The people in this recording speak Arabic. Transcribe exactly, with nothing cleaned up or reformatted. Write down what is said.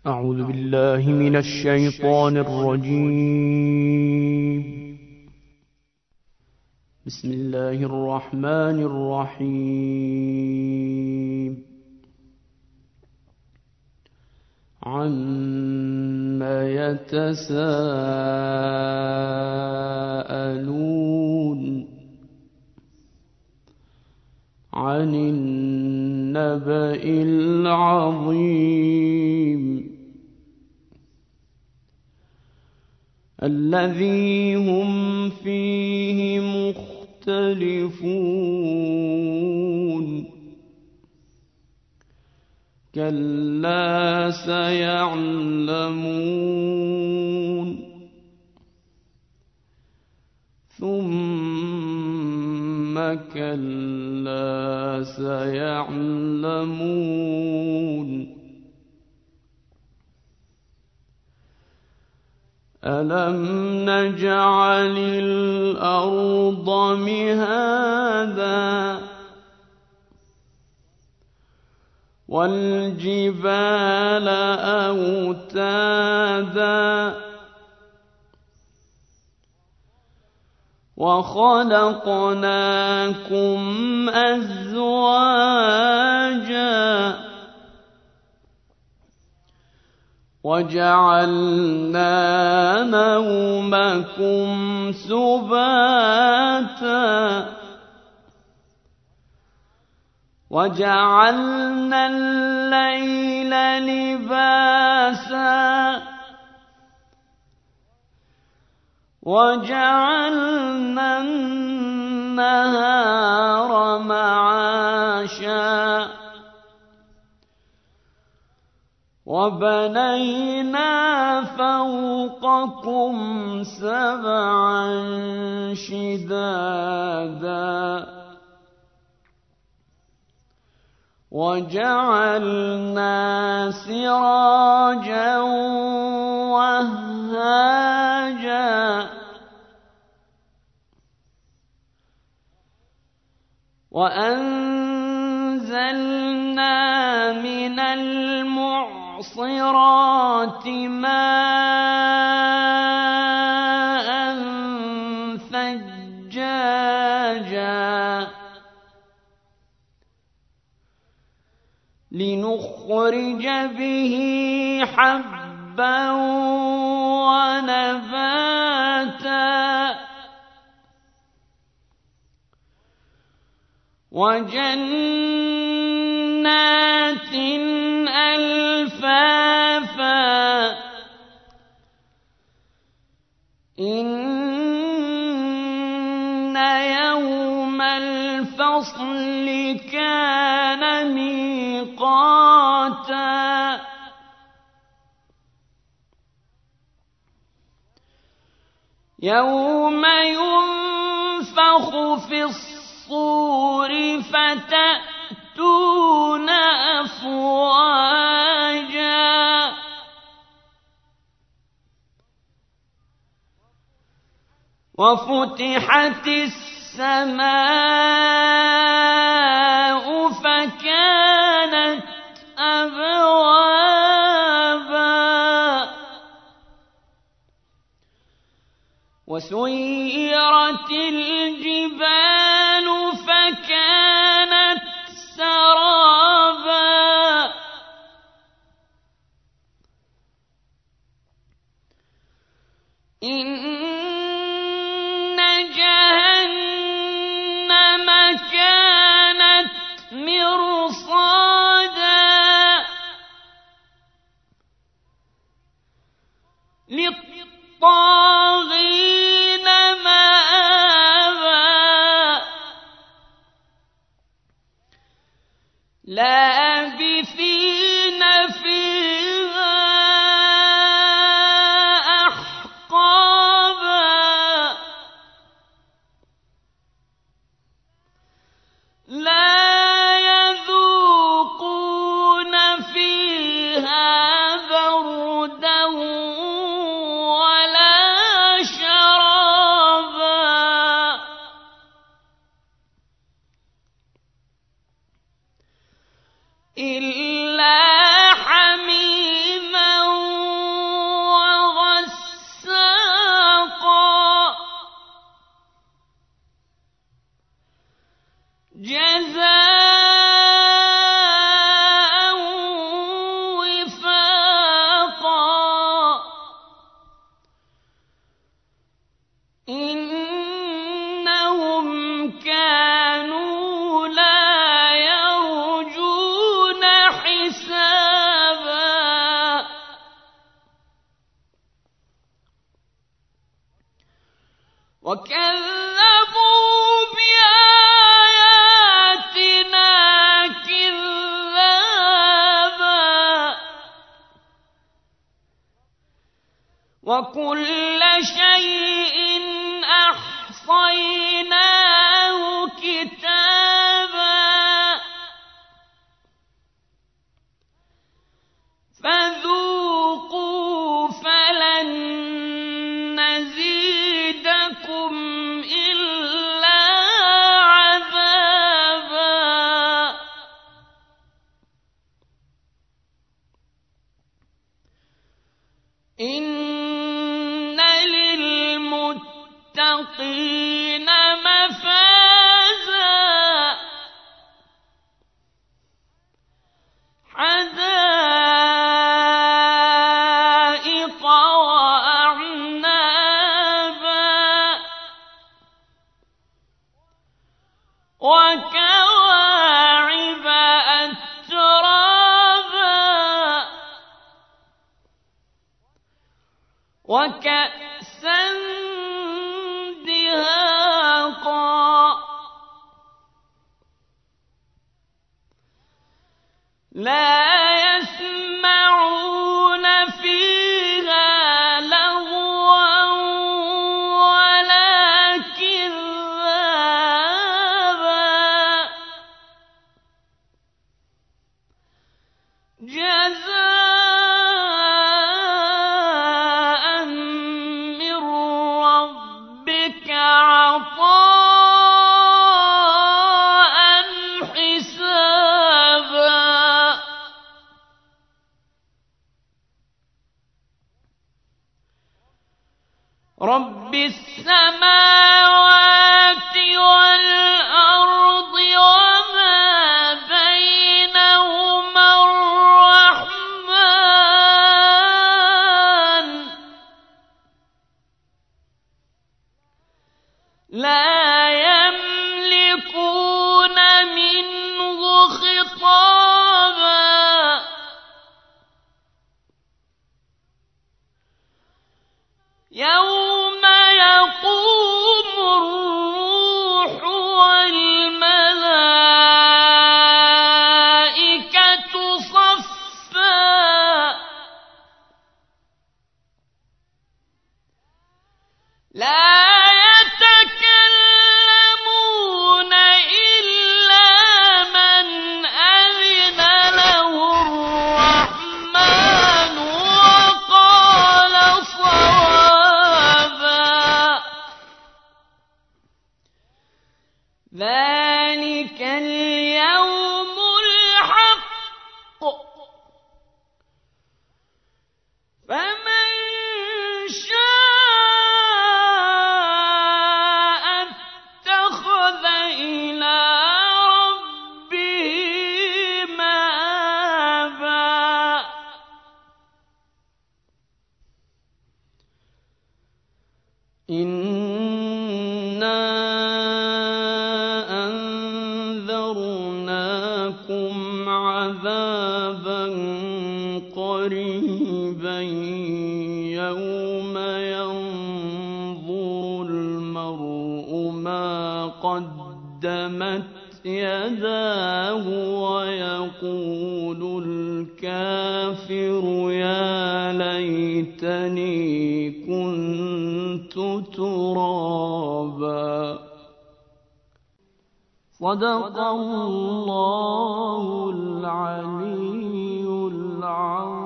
أعوذ بالله من الشيطان الرجيم. بسم الله الرحمن الرحيم. عما يتساءلون عن النبأ العظيم الذي هم فيه مختلفون كلا سيعلمون ثم كلا سيعلمون ألم نجعل الأرض مهادا والجبال أوتادا وخلقناكم أزواجا وجعلنا نومكم سباتا وجعلنا الليل لباسا وجعلنا النهار معاشا وبنينا فوقكم سبعا شدادا وجعلنا سراجا وهاجا وأنزلنا من المعصرات ماء ثجاجا لنخرج به حبا ونباتا وجنات ألفافا إن يوم الفصل كان ميقاتا يوم ينفخ في الصور فتأتون أفواجا وفتحت السماء فكانت أبوابا وسيرت الجبال فكانت سرابا إن جهنم كانت مرصادا للطاغين مآبا لابثين فيها أحقابا لا يذوقون فيها بردا ولا شرابا وكذبوا بآياتنا كذابا وكل شيء أحصيناه كتابا فذوقوا فلن نزيدكم إلا عذابا إن للمتقين مفازا حدائق وأعنابا وكواعب أترابا وكأسا دهاقا لا يسمعون فيها لغوا ولا كذابا جزاء من ربك عطاء حسابا رب السماوات والأرض وما بينهما الرحمن لا يملكون منه خطابا يوم يقوم الروح والملائكة صفا لا يتكلمون إلا من أذن له الرحمن وقال صوابا ذلك اليوم الحق فمن شاء اتخذ إلى ربه مآبا إنا أنذرناكم عذابا قريبا يوم ينظر المرء ما قدمت يداه ويقول الكافر يا ليتني كنت ترابا صدق الله العلي العظيم.